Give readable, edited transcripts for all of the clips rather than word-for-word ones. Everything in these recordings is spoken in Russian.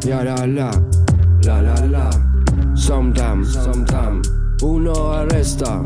Ja la la. Sometime. Uno arresta.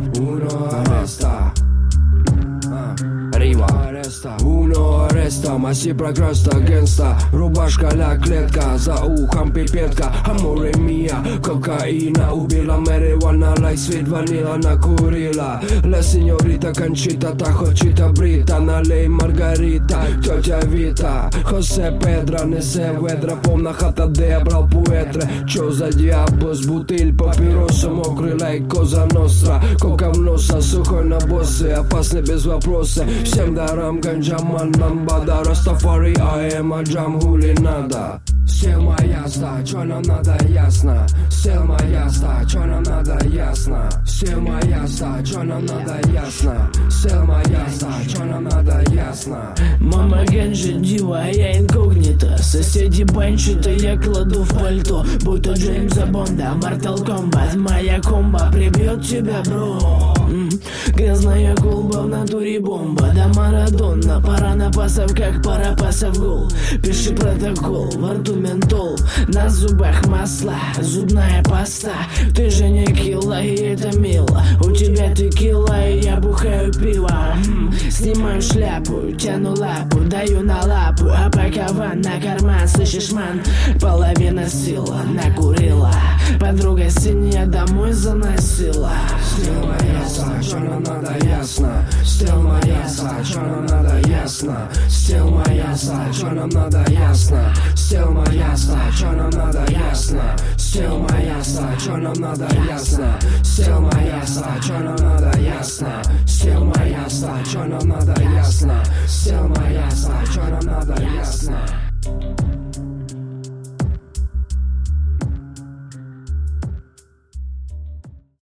Arriva. Uno ареста, массив прогресса, генста. Рубашка ля клетка, за ухом пипетка. Аморе мия, кокаина. Убила марихуана, лайк свит ванила накурила. Ла сеньорита Кончита, Тахочита Брита. Налей Маргарита, тетя Вита. Хосе Педро, несе ведра. Помна хата, де я брал пуэтре. Чо за диабос, бутыль папироса. Мокрый лайк Коза Ностра. Кока в носа, сухой на боссе. Опасный без вопроса. Всем дарам ганджаман, ламбада. Растафари, АМ, Аджам, хули надо. Схема ясна, чё нам надо ясно. Схема ясна, чё нам надо ясно. Схема ясна, чё нам надо ясно. Схема ясна, чё нам надо ясно. Мама ганджа дива, я инкогнито. Соседи банчут, а я кладу в пальто. Будто Джеймса Бонда, Mortal Kombat. Моя комба прибьет тебя, бро. Грязная колба, в натуре бомба. Да Марадона, пора напасов, как пара пасов гол. Пиши протокол, во рту ментол, на зубах масла, зубная паста. Ты же не килла, и это мило. У тебя текила, и я бухаю пиво. Снимаю шляпу, тяну лапу, даю на лапу. А пока ван на карман, слышишь, ман? Половина сила накурила. Подруга синяя домой заносила. Схема ясна, чё нам надо ясно. Схема ясна, чё нам надо ясно. Схема ясна, чё нам надо ясно. Схема ясна, чё нам надо ясно. Схема ясна, чё нам надо ясно. Схема ясна, чё нам надо ясно. Схема ясна, чё нам надо ясно. Схема ясна, чё нам надо ясно.